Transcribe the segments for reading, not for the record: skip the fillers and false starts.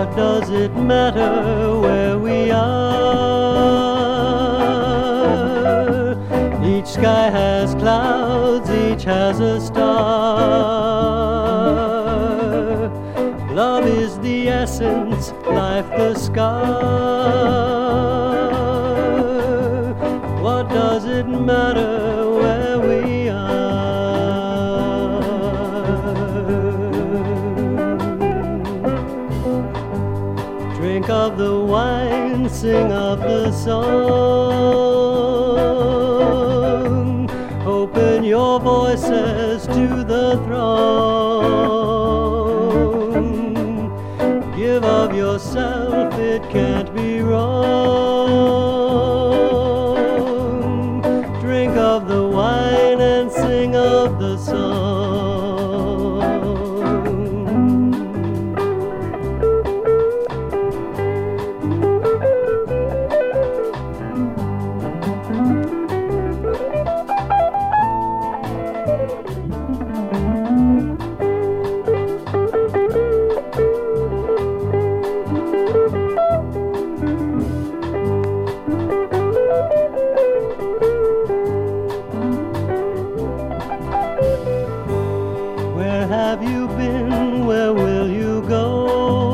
What does it matter where we are? Each sky has clouds, each has a star. Love is the essence, life the scar. What does it matter where we are? Drink of the wine, sing of the song. Open your voices to the throng. Give of yourself, it can't be wrong. Drink of the wine and sing of the song. Where have you been? Where will you go?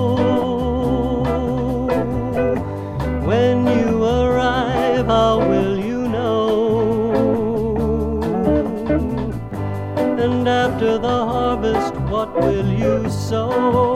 When you arrive, how will you know? And after the harvest, what will you sow?